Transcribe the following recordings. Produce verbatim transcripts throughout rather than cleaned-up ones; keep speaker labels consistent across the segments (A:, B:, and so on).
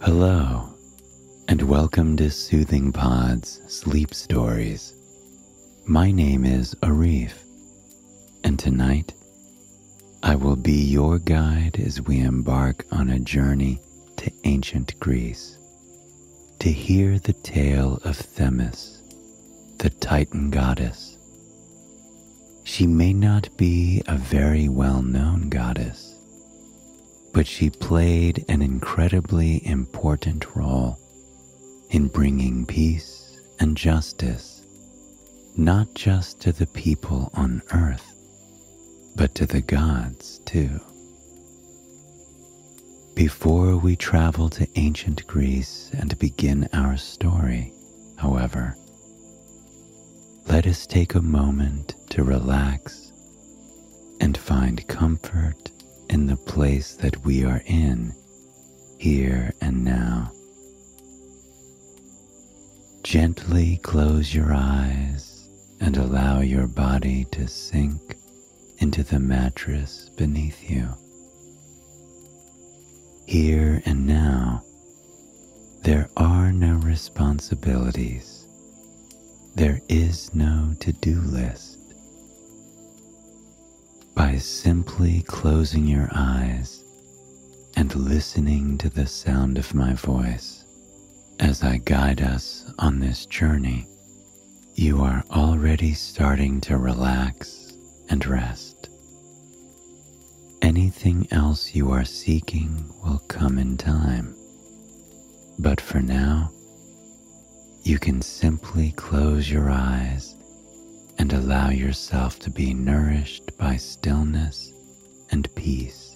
A: Hello, and welcome to Soothing Pod's Sleep Stories. My name is Arif, and tonight I will be your guide as we embark on a journey to ancient Greece to hear the tale of Themis, the Titan goddess. She may not be a very well-known goddess, but she played an incredibly important role in bringing peace and justice, not just to the people on earth, but to the gods too. Before we travel to ancient Greece and begin our story, however, let us take a moment to relax and find comfort in the place that we are in, here and now. Gently close your eyes and allow your body to sink into the mattress beneath you. Here and now, there are no responsibilities. There is no to-do list. By simply closing your eyes and listening to the sound of my voice as I guide us on this journey, you are already starting to relax and rest. Anything else you are seeking will come in time, but for now, you can simply close your eyes and allow yourself to be nourished by stillness and peace.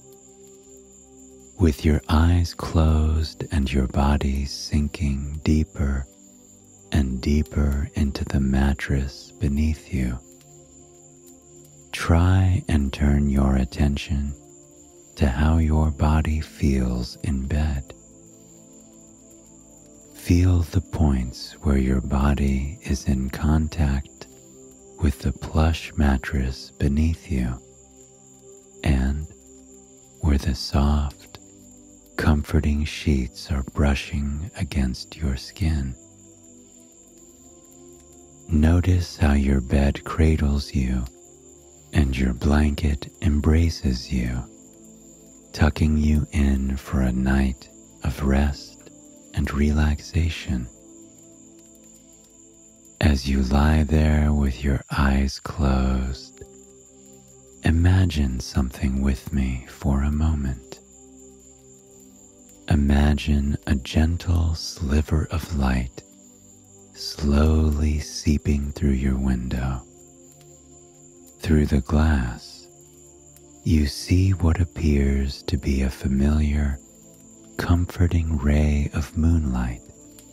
A: With your eyes closed and your body sinking deeper and deeper into the mattress beneath you, try and turn your attention to how your body feels in bed. Feel the points where your body is in contact with the plush mattress beneath you, and where the soft, comforting sheets are brushing against your skin. Notice how your bed cradles you and your blanket embraces you, tucking you in for a night of rest and relaxation. As you lie there with your eyes closed, imagine something with me for a moment. Imagine a gentle sliver of light slowly seeping through your window. Through the glass, you see what appears to be a familiar, comforting ray of moonlight.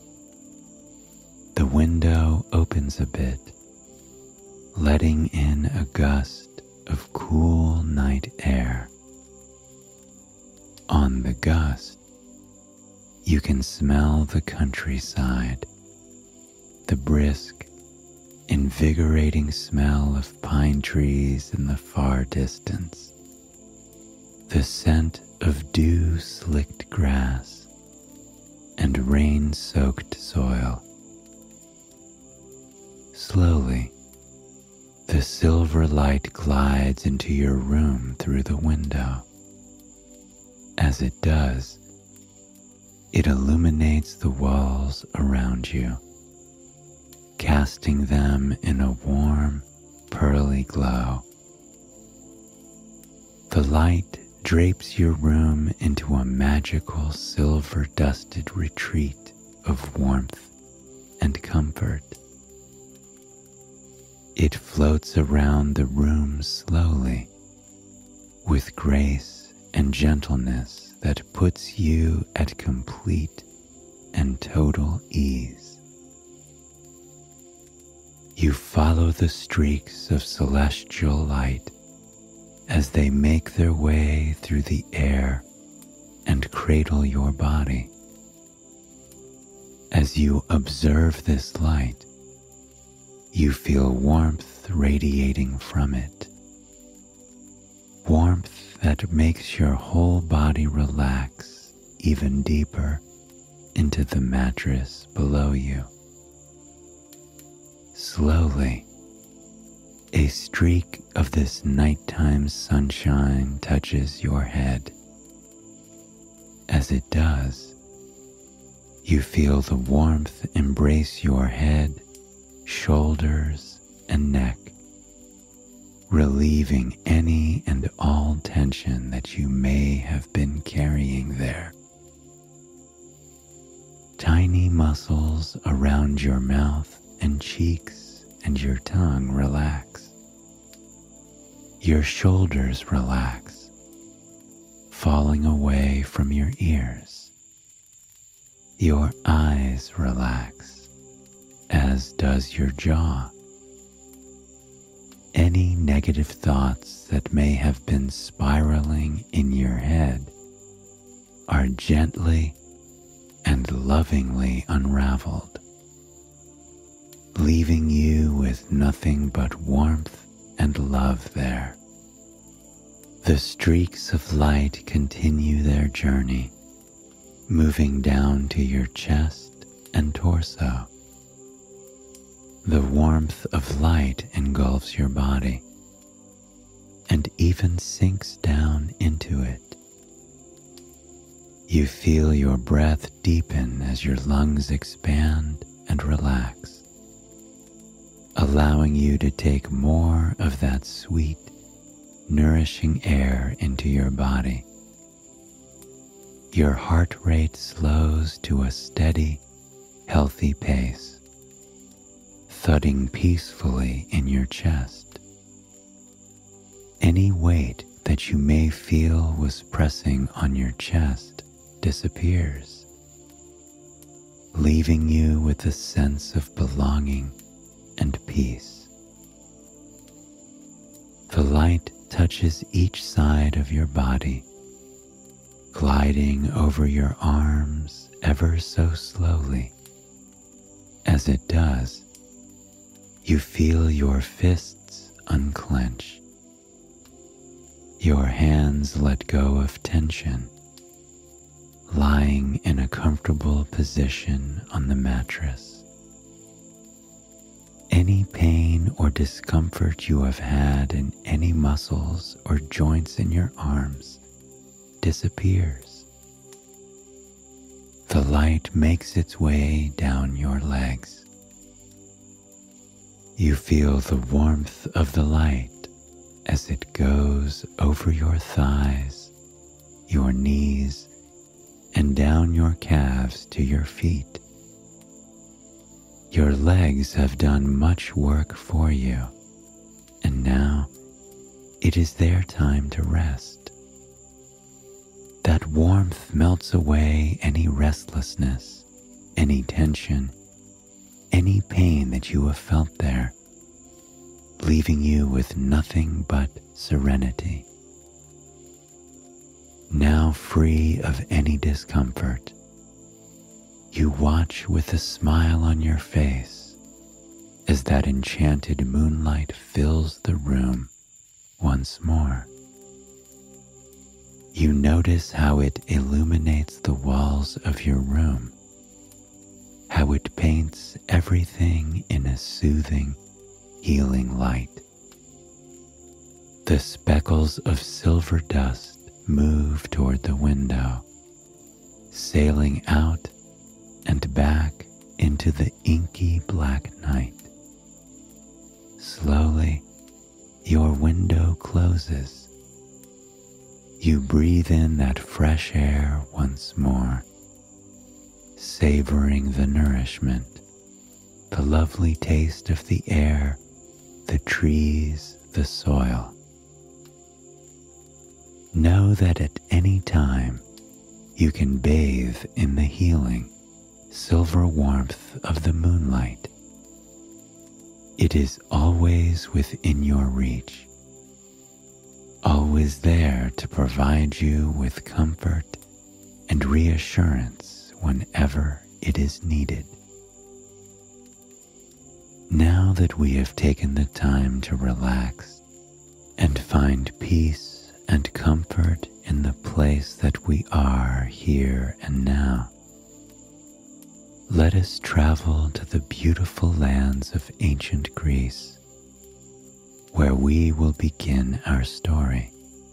A: The window opens a bit, letting in a gust of cool night air. On the gust, you can smell the countryside, the brisk, invigorating smell of pine trees in the far distance, the scent of dew-slicked grass and rain-soaked soil. Slowly, the silver light glides into your room through the window. As it does, it illuminates the walls around you, casting them in a warm, pearly glow. The light drapes your room into a magical silver-dusted retreat of warmth and comfort. It floats around the room slowly, with grace and gentleness that puts you at complete and total ease. You follow the streaks of celestial light as they make their way through the air and cradle your body. As you observe this light, you feel warmth radiating from it. Warmth that makes your whole body relax even deeper into the mattress below you. Slowly, a streak of this nighttime sunshine touches your head. As it does, you feel the warmth embrace your head, shoulders, and neck, relieving any and all tension that you may have been carrying there. Tiny muscles around your mouth and cheeks and your tongue relax. Your shoulders relax, falling away from your ears. Your eyes relax, as does your jaw. Any negative thoughts that may have been spiraling in your head are gently and lovingly unraveled, leaving you with nothing but warmth and love there. The streaks of light continue their journey, moving down to your chest and torso. The warmth of light engulfs your body and even sinks down into it. You feel your breath deepen as your lungs expand and relax, allowing you to take more of that sweet, nourishing air into your body. Your heart rate slows to a steady, healthy pace, thudding peacefully in your chest. Any weight that you may feel was pressing on your chest disappears, leaving you with a sense of belonging and peace. The light touches each side of your body, gliding over your arms ever so slowly. As it does, you feel your fists unclench, your hands let go of tension, lying in a comfortable position on the mattress. Any pain or discomfort you have had in any muscles or joints in your arms disappears. The light makes its way down your legs. You feel the warmth of the light as it goes over your thighs, your knees, and down your calves to your feet. Your legs have done much work for you, and now it is their time to rest. That warmth melts away any restlessness, any tension, any pain that you have felt there, leaving you with nothing but serenity. Now free of any discomfort, you watch with a smile on your face as that enchanted moonlight fills the room once more. You notice how it illuminates the walls of your room, how it paints everything in a soothing, healing light. The speckles of silver dust move toward the window, sailing out and back into the inky black night. Slowly, your window closes. You breathe in that fresh air once more, savoring the nourishment, the lovely taste of the air, the trees, the soil. Know that at any time you can bathe in the healing, silver warmth of the moonlight. It is always within your reach, always there to provide you with comfort and reassurance whenever it is needed. Now that we have taken the time to relax and find peace and comfort in the place that we are here and now, let us travel to the beautiful lands of ancient Greece, where we will begin our story.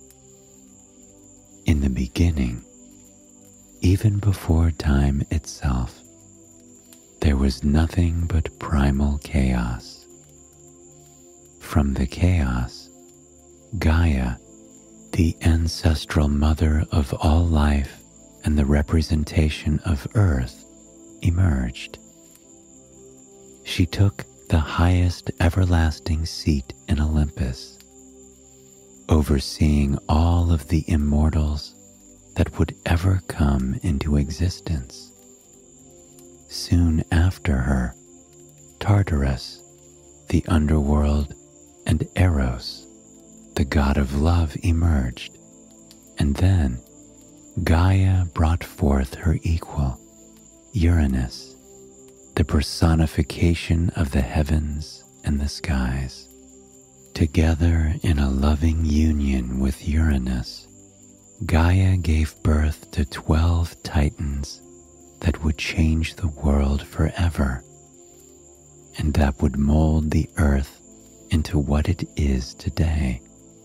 A: In the beginning, even before time itself, there was nothing but primal chaos. From the chaos, Gaia, the ancestral mother of all life and the representation of Earth, emerged. She took the highest everlasting seat in Olympus, overseeing all of the immortals that would ever come into existence. Soon after her, Tartarus, the underworld, and Eros, the god of love, emerged, and then Gaia brought forth her equal, Uranus, the personification of the heavens and the skies. Together in a loving union with Uranus, Gaia gave birth to twelve titans that would change the world forever, and that would mold the earth into what it is today.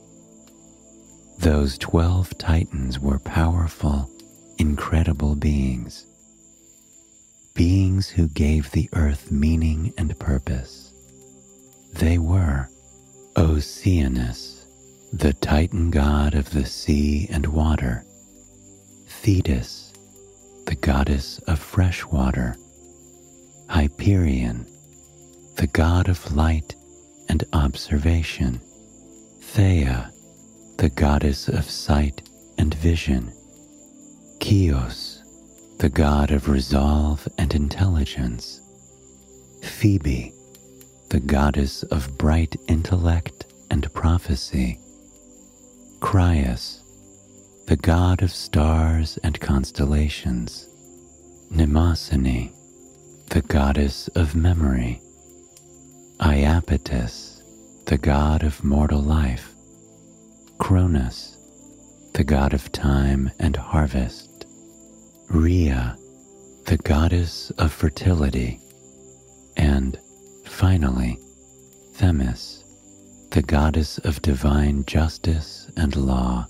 A: Those twelve titans were powerful, incredible beings, beings who gave the earth meaning and purpose. They were Oceanus, the Titan god of the sea and water, Thetis, the goddess of fresh water, Hyperion, the god of light and observation, Theia, the goddess of sight and vision, Chios, the god of resolve and intelligence, Phoebe, the goddess of bright intellect and prophecy, Crius, the god of stars and constellations, Mnemosyne, the goddess of memory, Iapetus, the god of mortal life, Cronus, the god of time and harvest, Rhea, the goddess of fertility, and, finally, Themis, the goddess of divine justice and law.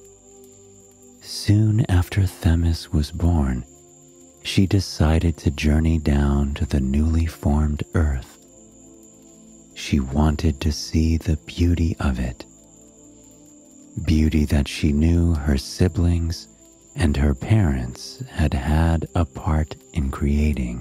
A: Soon after Themis was born, she decided to journey down to the newly formed earth. She wanted to see the beauty of it, beauty that she knew her siblings and her parents had had a part in creating.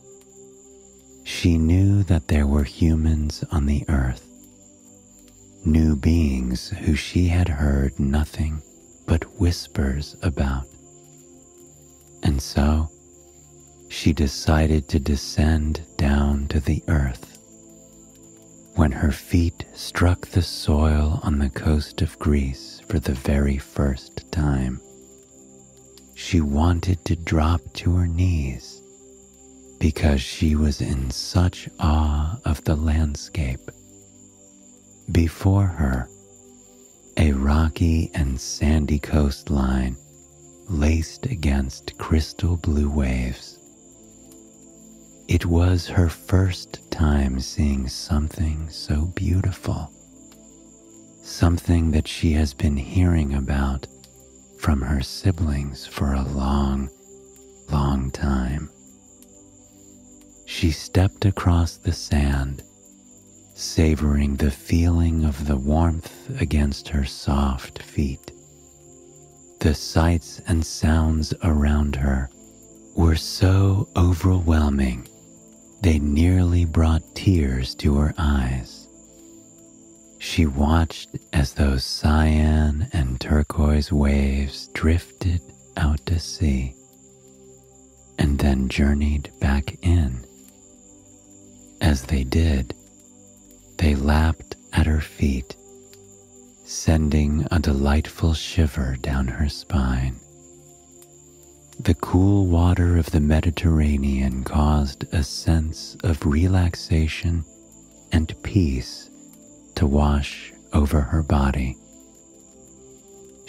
A: She knew that there were humans on the earth, new beings who she had heard nothing but whispers about. And so, she decided to descend down to the earth. When her feet struck the soil on the coast of Greece for the very first time, she wanted to drop to her knees because she was in such awe of the landscape. Before her, a rocky and sandy coastline laced against crystal blue waves. It was her first time seeing something so beautiful, something that she has been hearing about from her siblings for a long, long time. She stepped across the sand, savoring the feeling of the warmth against her soft feet. The sights and sounds around her were so overwhelming, they nearly brought tears to her eyes. She watched as those cyan and turquoise waves drifted out to sea and then journeyed back in. As they did, they lapped at her feet, sending a delightful shiver down her spine. The cool water of the Mediterranean caused a sense of relaxation and peace to wash over her body.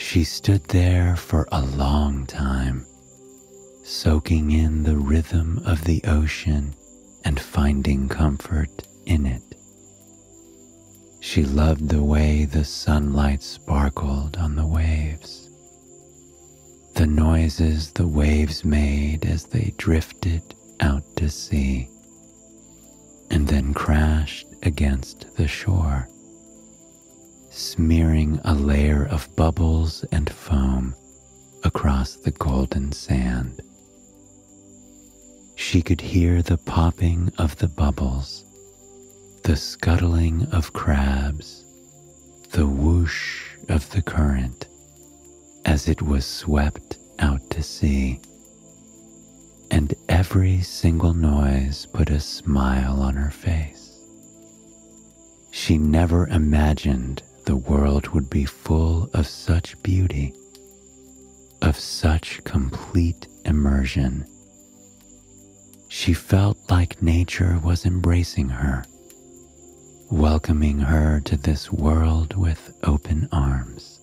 A: She stood there for a long time, soaking in the rhythm of the ocean and finding comfort in it. She loved the way the sunlight sparkled on the waves, the noises the waves made as they drifted out to sea, and then crashed against the shore, smearing a layer of bubbles and foam across the golden sand. She could hear the popping of the bubbles, the scuttling of crabs, the whoosh of the current as it was swept out to sea, and every single noise put a smile on her face. She never imagined the world would be full of such beauty, of such complete immersion. She felt like nature was embracing her, welcoming her to this world with open arms.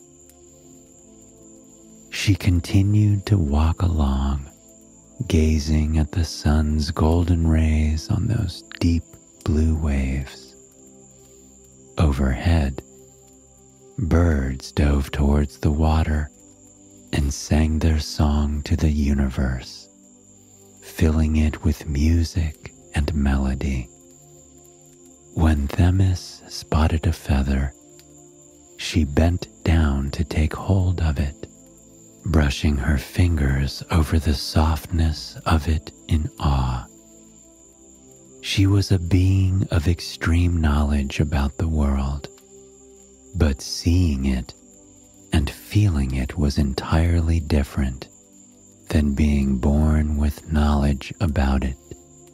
A: She continued to walk along, gazing at the sun's golden rays on those deep blue waves. Overhead, birds dove towards the water and sang their song to the universe, filling it with music and melody. When Themis spotted a feather, she bent down to take hold of it, brushing her fingers over the softness of it in awe. She was a being of extreme knowledge about the world, but seeing it and feeling it was entirely different than being born with knowledge about it.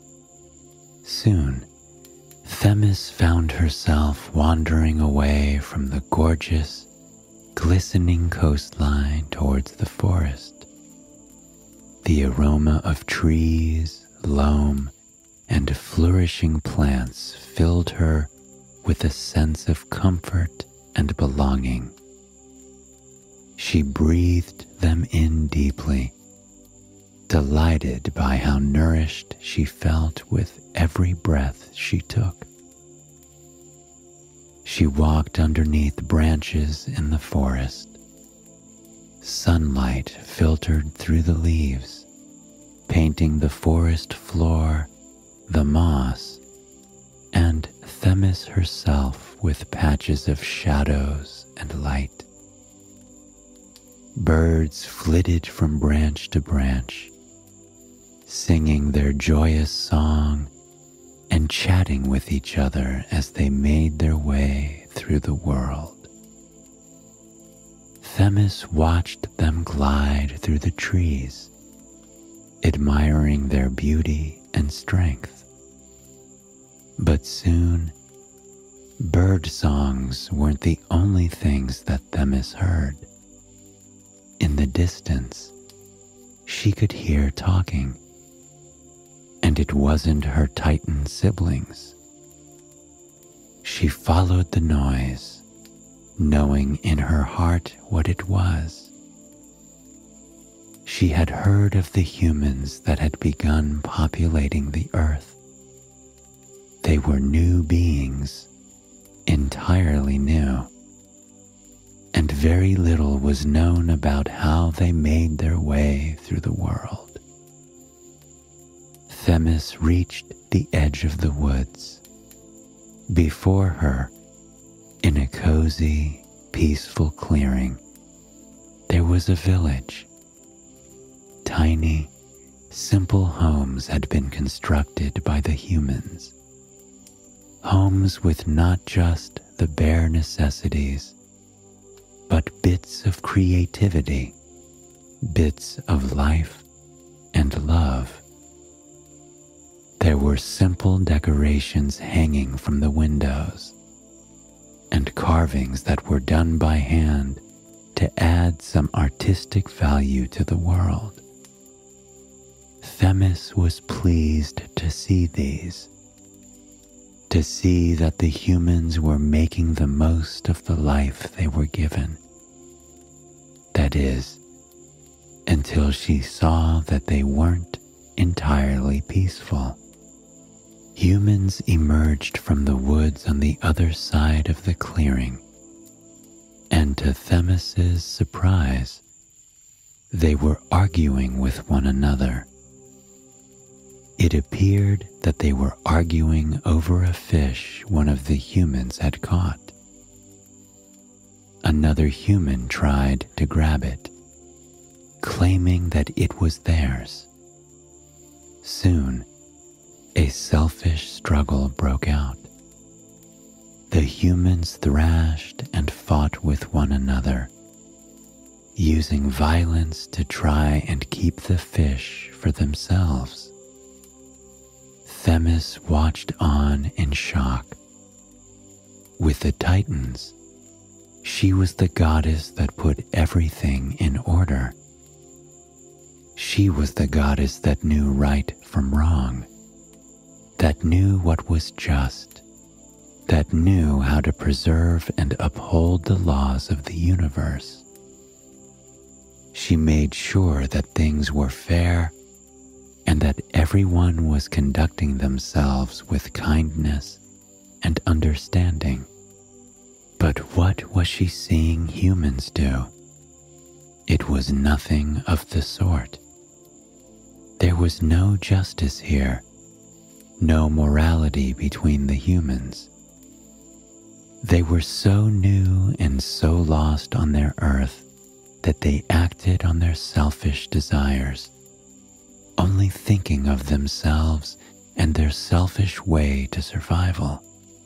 A: Soon, Themis found herself wandering away from the gorgeous, glistening coastline towards the forest. The aroma of trees, loam, and flourishing plants filled her with a sense of comfort and belonging. She breathed them in deeply, delighted by how nourished she felt with every breath she took. She walked underneath branches in the forest. Sunlight filtered through the leaves, painting the forest floor, the moss, and Themis herself with patches of shadows and light. Birds flitted from branch to branch, singing their joyous song and chatting with each other as they made their way through the world. Themis watched them glide through the trees, admiring their beauty and strength. But soon, bird songs weren't the only things that Themis heard. In the distance, she could hear talking, and it wasn't her Titan siblings. She followed the noise, knowing in her heart what it was. She had heard of the humans that had begun populating the earth. They were new beings, entirely new, and very little was known about how they made their way through the world. Themis reached the edge of the woods. Before her, in a cozy, peaceful clearing, there was a village. Tiny, simple homes had been constructed by the humans. Homes with not just the bare necessities, but bits of creativity, bits of life and love. There were simple decorations hanging from the windows, and carvings that were done by hand to add some artistic value to the world. Themis was pleased to see these, to see that the humans were making the most of the life they were given, that is, until she saw that they weren't entirely peaceful. Humans emerged from the woods on the other side of the clearing, and to Themis's surprise, they were arguing with one another. It appeared that they were arguing over a fish one of the humans had caught. Another human tried to grab it, claiming that it was theirs. Soon, a selfish struggle broke out. The humans thrashed and fought with one another, using violence to try and keep the fish for themselves. Themis watched on in shock. With the Titans, she was the goddess that put everything in order. She was the goddess that knew right from wrong, that knew what was just, that knew how to preserve and uphold the laws of the universe. She made sure that things were fair and that everyone was conducting themselves with kindness and understanding. But what was she seeing humans do? It was nothing of the sort. There was no justice here, no morality between the humans. They were so new and so lost on their earth that they acted on their selfish desires, only thinking of themselves and their selfish way to survival.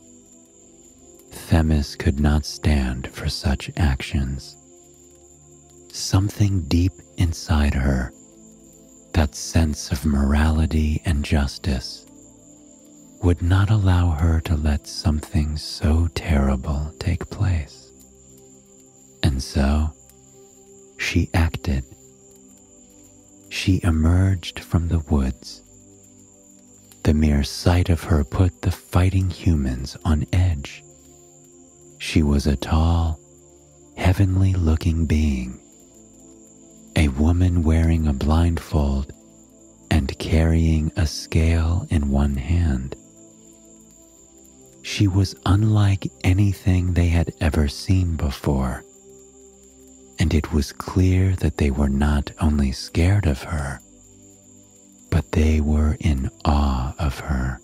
A: Themis could not stand for such actions. Something deep inside her, that sense of morality and justice, would not allow her to let something so terrible take place. And so, she acted. She emerged from the woods. The mere sight of her put the fighting humans on edge. She was a tall, heavenly-looking being, a woman wearing a blindfold and carrying a scale in one hand. She was unlike anything they had ever seen before, and it was clear that they were not only scared of her, but they were in awe of her.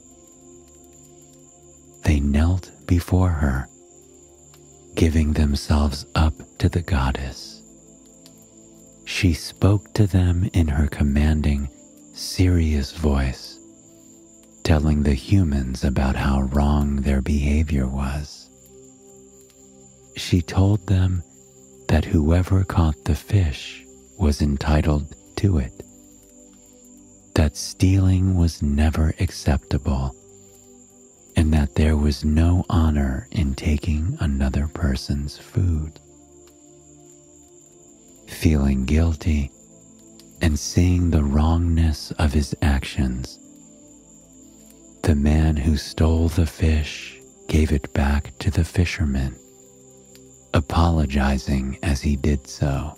A: They knelt before her, giving themselves up to the goddess. She spoke to them in her commanding, serious voice, telling the humans about how wrong their behavior was. She told them that whoever caught the fish was entitled to it, that stealing was never acceptable, and that there was no honor in taking another person's food. Feeling guilty and seeing the wrongness of his actions, the man who stole the fish gave it back to the fisherman, apologizing as he did so.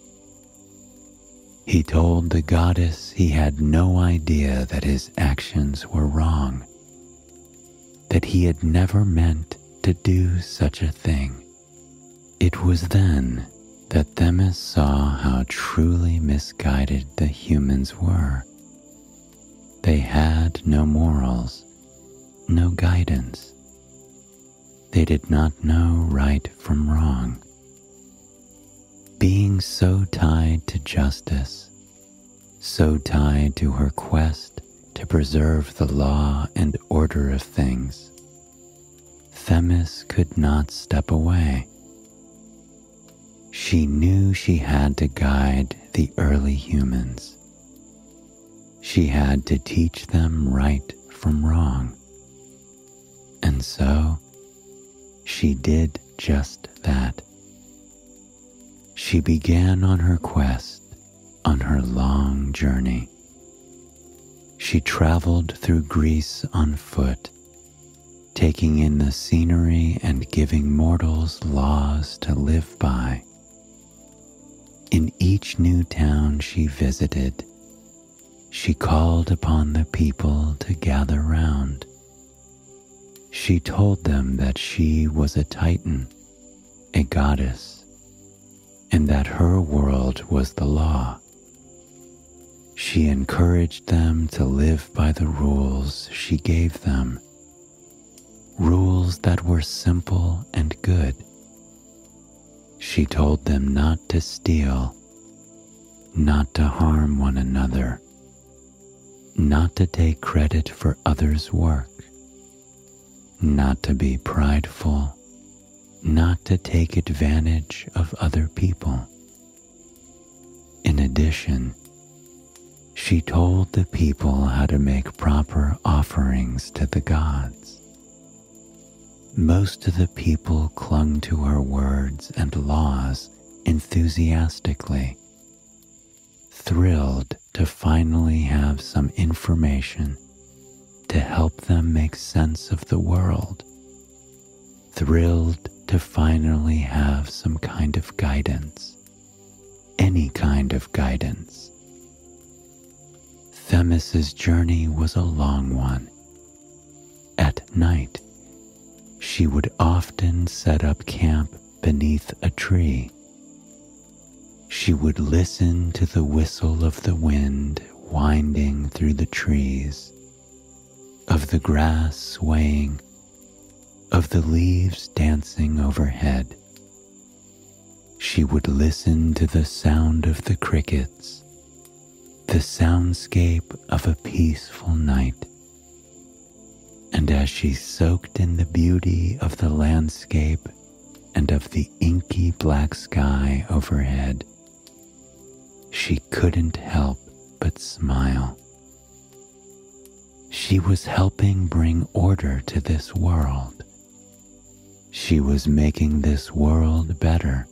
A: He told the goddess he had no idea that his actions were wrong, that he had never meant to do such a thing. It was then that Themis saw how truly misguided the humans were. They had no morals, no guidance. They did not know right from wrong. Being so tied to justice, so tied to her quest to preserve the law and order of things, Themis could not step away. She knew she had to guide the early humans. She had to teach them right from wrong. And so, she did just that. She began on her quest, on her long journey. She traveled through Greece on foot, taking in the scenery and giving mortals laws to live by. In each new town she visited, she called upon the people to gather round. She told them that she was a Titan, a goddess, and that her world was the law. She encouraged them to live by the rules she gave them, rules that were simple and good. She told them not to steal, not to harm one another, not to take credit for others' work, not to be prideful, not to take advantage of other people. In addition, she told the people how to make proper offerings to the gods. Most of the people clung to her words and laws enthusiastically, thrilled to finally have some information to help them make sense of the world, thrilled to finally have some kind of guidance, any kind of guidance. Themis's journey was a long one. At night, she would often set up camp beneath a tree. She would listen to the whistle of the wind winding through the trees, of the grass swaying, of the leaves dancing overhead. She would listen to the sound of the crickets, the soundscape of a peaceful night. And as she soaked in the beauty of the landscape and of the inky black sky overhead, she couldn't help but smile. She was helping bring order to this world. She was making this world better.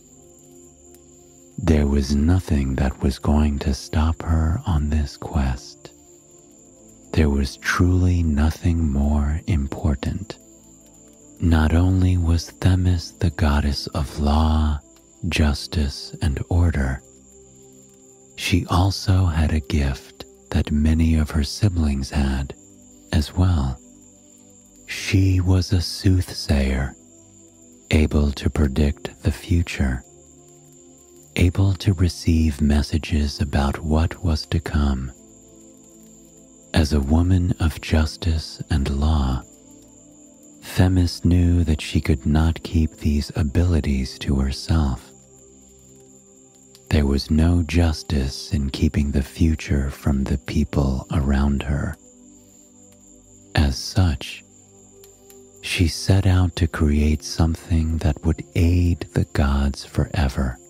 A: There was nothing that was going to stop her on this quest. There was truly nothing more important. Not only was Themis the goddess of law, justice, and order, she also had a gift that many of her siblings had as well. She was a soothsayer, able to predict the future, able to receive messages about what was to come. As a woman of justice and law, Themis knew that she could not keep these abilities to herself. There was no justice in keeping the future from the people around her. As such, she set out to create something that would aid the gods forever.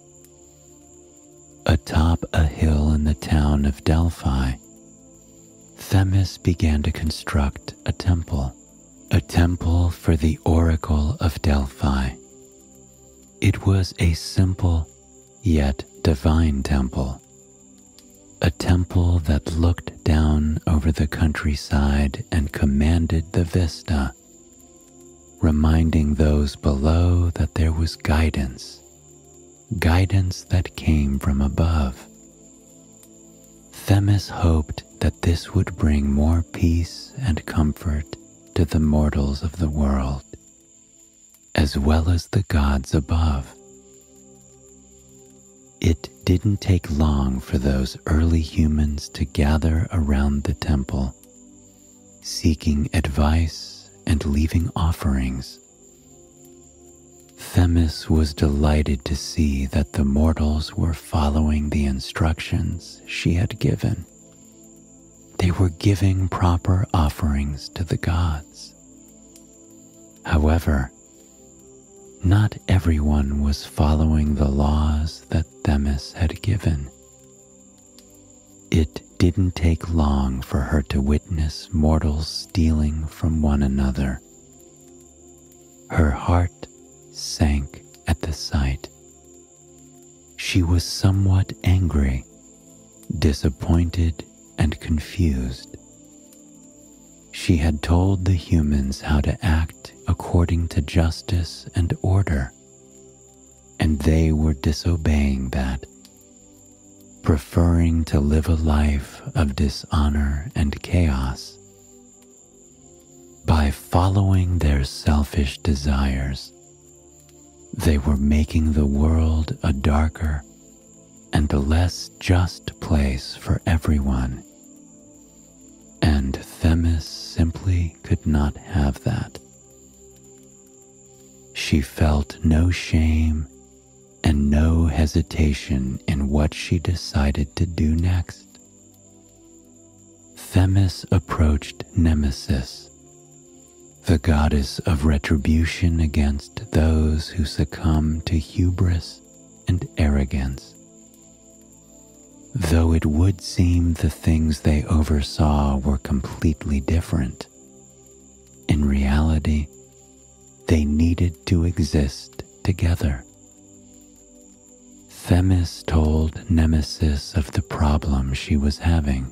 A: Atop a hill in the town of Delphi, Themis began to construct a temple, a temple for the Oracle of Delphi. It was a simple yet divine temple, a temple that looked down over the countryside and commanded the vista, reminding those below that there was guidance, guidance that came from above. Themis hoped that this would bring more peace and comfort to the mortals of the world, as well as the gods above. It didn't take long for those early humans to gather around the temple, seeking advice and leaving offerings. Themis was delighted to see that the mortals were following the instructions she had given. They were giving proper offerings to the gods. However, not everyone was following the laws that Themis had given. It didn't take long for her to witness mortals stealing from one another. Her heart sank at the sight. She was somewhat angry, disappointed, and confused. She had told the humans how to act according to justice and order, and they were disobeying that preferring to live a life of dishonor and chaos. By following their selfish desires, they were making the world a darker and a less just place for everyone. And Themis simply could not have that. She felt no shame and no hesitation in what she decided to do next. Themis approached Nemesis, the goddess of retribution against those who succumb to hubris and arrogance. Though it would seem the things they oversaw were completely different, in reality, they needed to exist together. Themis told Nemesis of the problem she was having.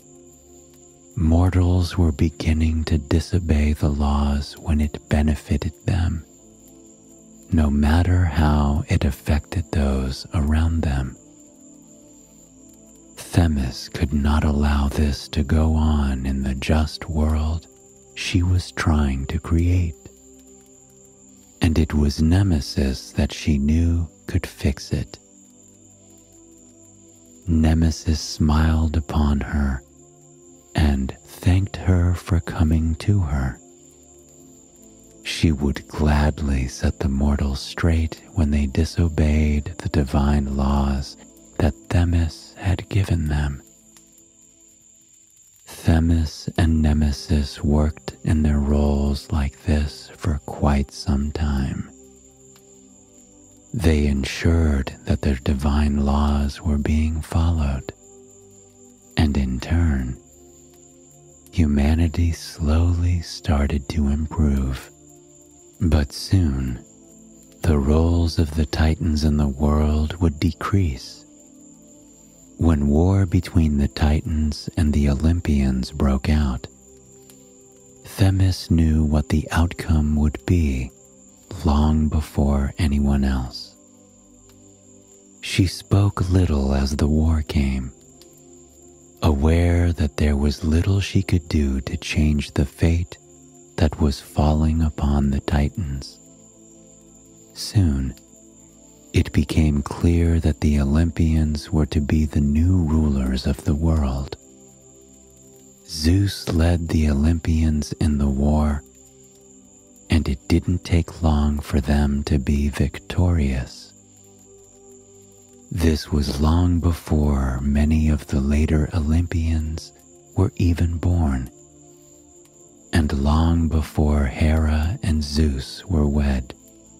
A: Mortals were beginning to disobey the laws when it benefited them, no matter how it affected those around them. Themis could not allow this to go on in the just world she was trying to create. And it was Nemesis that she knew could fix it. Nemesis smiled upon her and thanked her for coming to her. She would gladly set the mortals straight when they disobeyed the divine laws that Themis had given them. Themis and Nemesis worked in their roles like this for quite some time. They ensured that their divine laws were being followed, and in turn, humanity slowly started to improve. But soon, the roles of the Titans in the world would decrease. When war between the Titans and the Olympians broke out, Themis knew what the outcome would be long before anyone else. She spoke little as the war came, aware that there was little she could do to change the fate that was falling upon the Titans. Soon, it became clear that the Olympians were to be the new rulers of the world. Zeus led the Olympians in the war, and it didn't take long for them to be victorious. This was long before many of the later Olympians were even born, and long before Hera and Zeus were wed.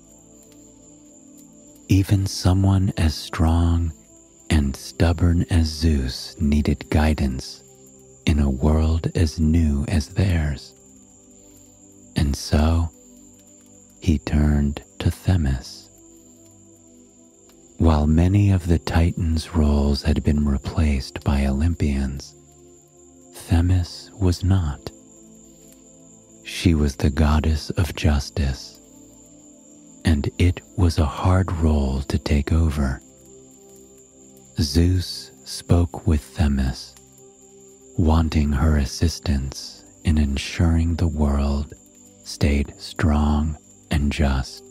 A: Even someone as strong and stubborn as Zeus needed guidance in a world as new as theirs. And so, he turned to Themis. While many of the Titans' roles had been replaced by Olympians, Themis was not. She was the goddess of justice, and it was a hard role to take over. Zeus spoke with Themis, wanting her assistance in ensuring the world stayed strong and just.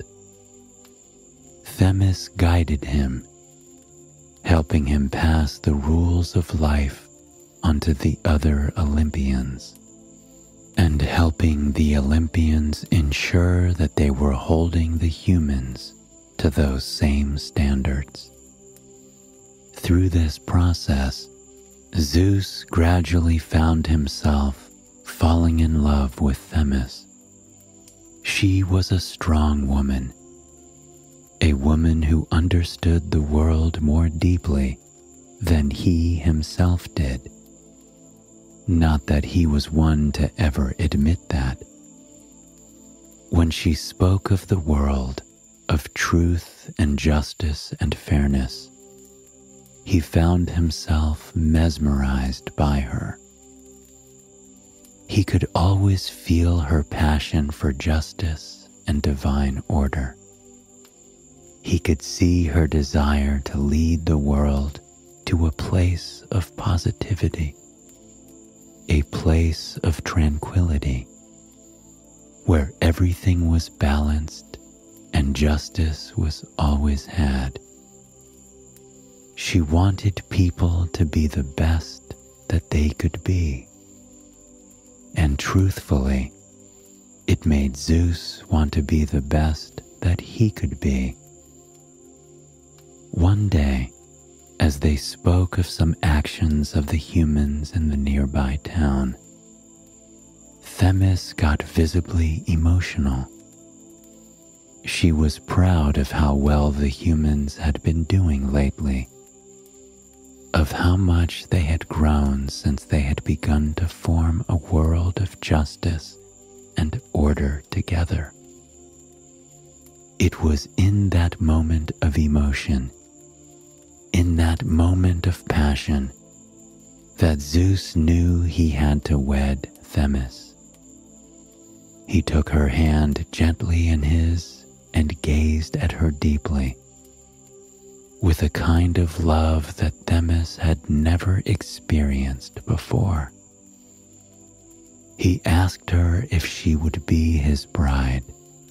A: Themis guided him, helping him pass the rules of life onto the other Olympians, and helping the Olympians ensure that they were holding the humans to those same standards. Through this process, Zeus gradually found himself falling in love with Themis. She was a strong woman, a woman who understood the world more deeply than he himself did. Not that he was one to ever admit that. When she spoke of the world, of truth and justice and fairness, he found himself mesmerized by her. He could always feel her passion for justice and divine order. He could see her desire to lead the world to a place of positivity, a place of tranquility, where everything was balanced and justice was always had. She wanted people to be the best that they could be. And truthfully, it made Zeus want to be the best that he could be. One day, as they spoke of some actions of the humans in the nearby town, Themis got visibly emotional. She was proud of how well the humans had been doing lately, of how much they had grown since they had begun to form a world of justice and order together. It was in that moment of emotion, in that moment of passion, that Zeus knew he had to wed Themis. He took her hand gently in his and gazed at her deeply, with a kind of love that Themis had never experienced before. He asked her if she would be his bride.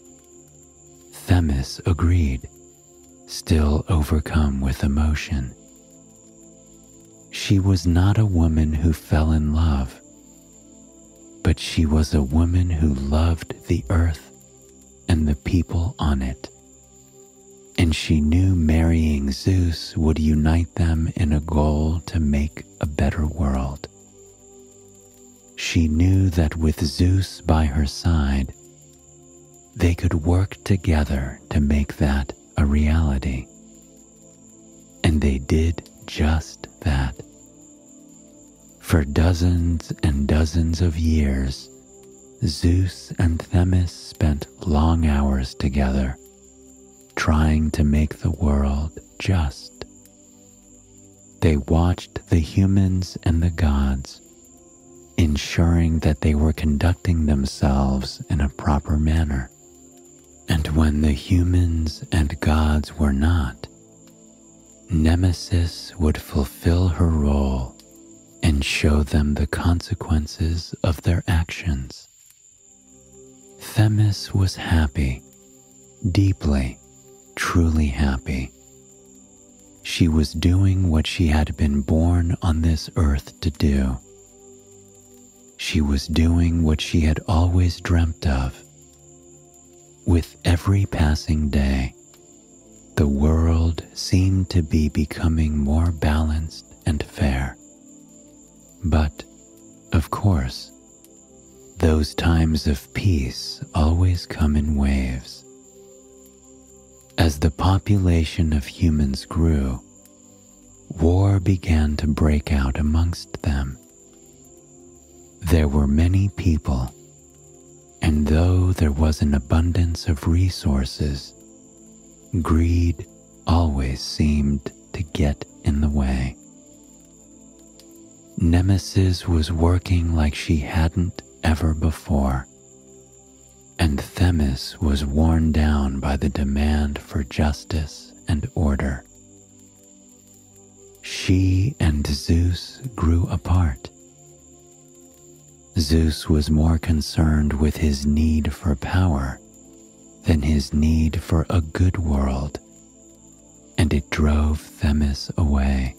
A: Themis agreed, still overcome with emotion. She was not a woman who fell in love, but she was a woman who loved the earth and the people on it. And she knew marrying Zeus would unite them in a goal to make a better world. She knew that with Zeus by her side, they could work together to make that a reality. And they did just that. For dozens and dozens of years, Zeus and Themis spent long hours together, trying to make the world just. They watched the humans and the gods, ensuring that they were conducting themselves in a proper manner. And when the humans and gods were not, Nemesis would fulfill her role and show them the consequences of their actions. Themis was happy, deeply, truly happy. She was doing what she had been born on this earth to do. She was doing what she had always dreamt of. With every passing day, the world seemed to be becoming more balanced and fair. But, of course, those times of peace always come in waves. As the population of humans grew, war began to break out amongst them. There were many people, and though there was an abundance of resources, greed always seemed to get in the way. Nemesis was working like she hadn't ever before, and Themis was worn down by the demand for justice and order. She and Zeus grew apart. Zeus was more concerned with his need for power than his need for a good world, and it drove Themis away.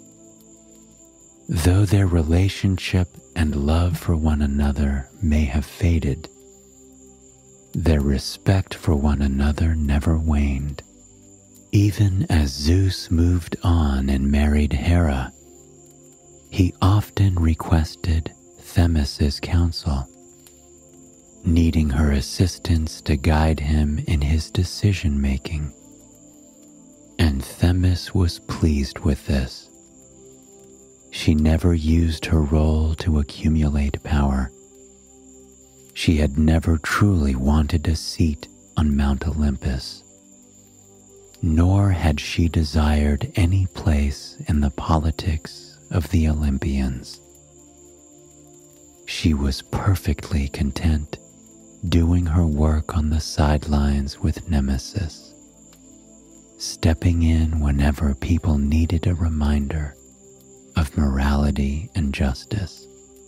A: Though their relationship and love for one another may have faded, their respect for one another never waned. Even as Zeus moved on and married Hera, he often requested Themis's counsel, needing her assistance to guide him in his decision-making. And Themis was pleased with this. She never used her role to accumulate power. She had never truly wanted a seat on Mount Olympus, nor had she desired any place in the politics of the Olympians. She was perfectly content doing her work on the sidelines with Nemesis, stepping in whenever people needed a reminder of morality and justice.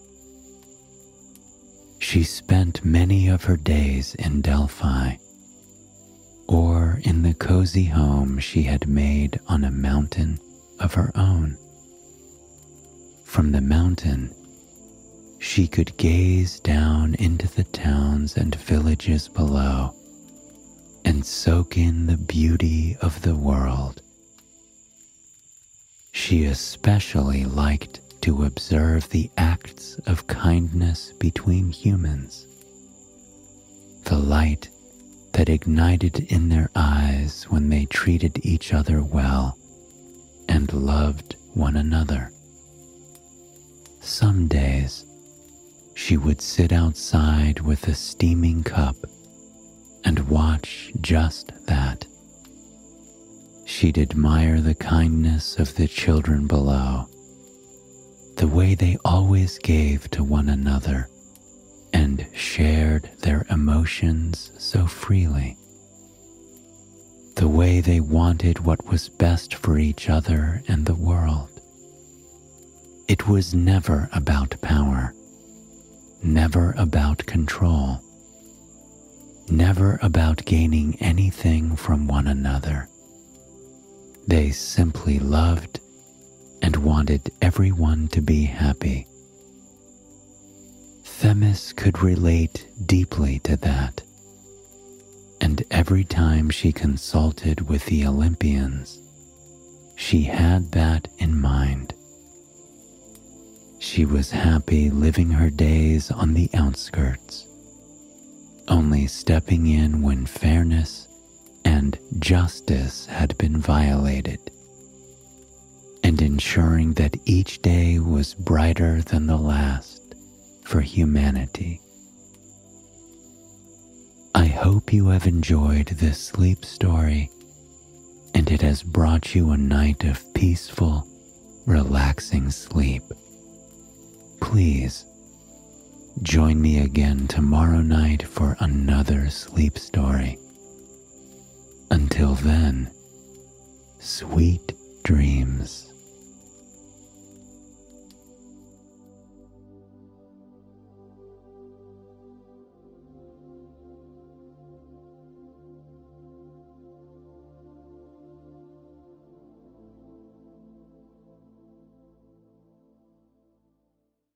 A: She spent many of her days in Delphi, or in the cozy home she had made on a mountain of her own. From the mountain, she could gaze down into the towns and villages below and soak in the beauty of the world. She especially liked to observe the acts of kindness between humans, the light that ignited in their eyes when they treated each other well and loved one another. Some days, she would sit outside with a steaming cup and watch just that. She'd admire the kindness of the children below, the way they always gave to one another and shared their emotions so freely, the way they wanted what was best for each other and the world. It was never about power, never about control, never about gaining anything from one another. They simply loved and wanted everyone to be happy. Themis could relate deeply to that, and every time she consulted with the Olympians, she had that in mind. She was happy living her days on the outskirts, only stepping in when fairness and justice had been violated, and ensuring that each day was brighter than the last for humanity. I hope you have enjoyed this sleep story, and it has brought you a night of peaceful, relaxing sleep. Please join me again tomorrow night for another sleep story. Until then, sweet dreams.